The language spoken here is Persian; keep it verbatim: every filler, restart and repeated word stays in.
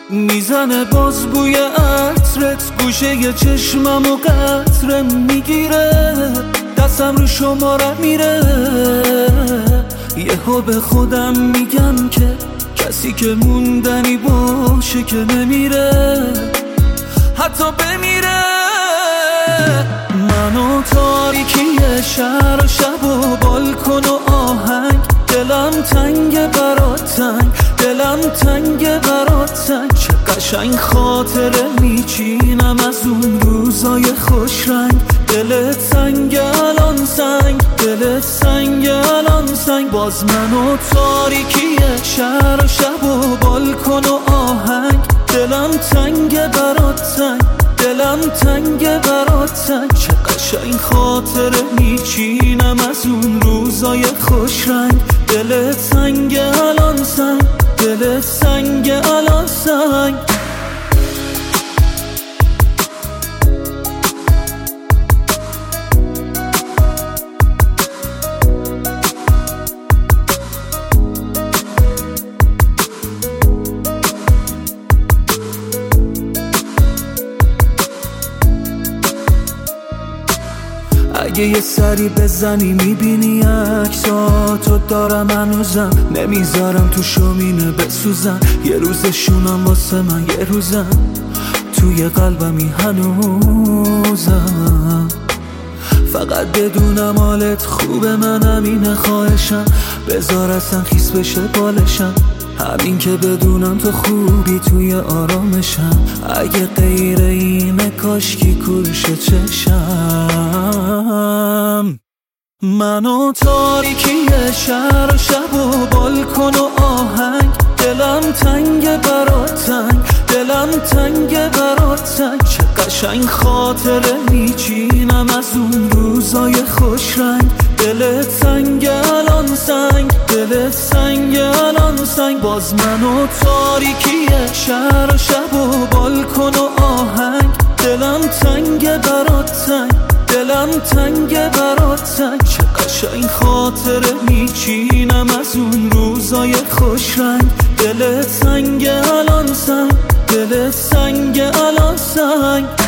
میزنه باز بوی عطرت گوشه ی چشمم و قطره میگیره، دستم رو شماره میره. یهو به خودم میگم که کسی که موندنی باشه که نمیره، حتی بمیره. من و تاریکی شهر و شب و بالکن و آهنگ، دلم تنگ برات تنگ، دلم تنگ برات تنگ. چه قشنگ خاطره میچینم از اون روزای خوش رنگ. دلت سنگ الان سنگ، دلت سنگ الان سنگ. باز من و تاریکی شهر و شب و بالکن و آهنگ، دلم تنگ برات تنگ، دلم تنگ برات تنگ. چه قشنگ خاطره میچینم از اون روزای خوش رنگ. دلت سنگ الان سنگ، دلت سنگ الان سنگ. اگه یه سری بزنی میبینی عکساتو دارم هنوزم، نمیذارم تو شومینه بسوزم. یه روزشونم واسه من، یه روزم توی قلبمی هنوزم. فقط بدونم حالت خوبه، من همینه خواهشم. بذار اصلا خیس بشه بالشم، همین که بدونم تو خوبی توی آرامشم. اگه غیر اینه کاشکی کورش چشم. من و تاریکی شهر و شب و بالکن و آهنگ، دلم تنگ برات تنگ، دلم تنگ برات تنگ. چه قشنگ خاطره میچینم از اون روزای خوش رنگ. دلت سنگ الان سنگ، دلت سنگ الان سنگ. باز من و تاریکی شهر و شب و بالکن و آهنگ، دلم تنگ برات تنگ، دلم تنگ برات تنگ. چه قشنگ خاطره میچینم از اون روزای خوش رنگ. دلت سنگ الان سنگ، دلت سنگ الان سنگ.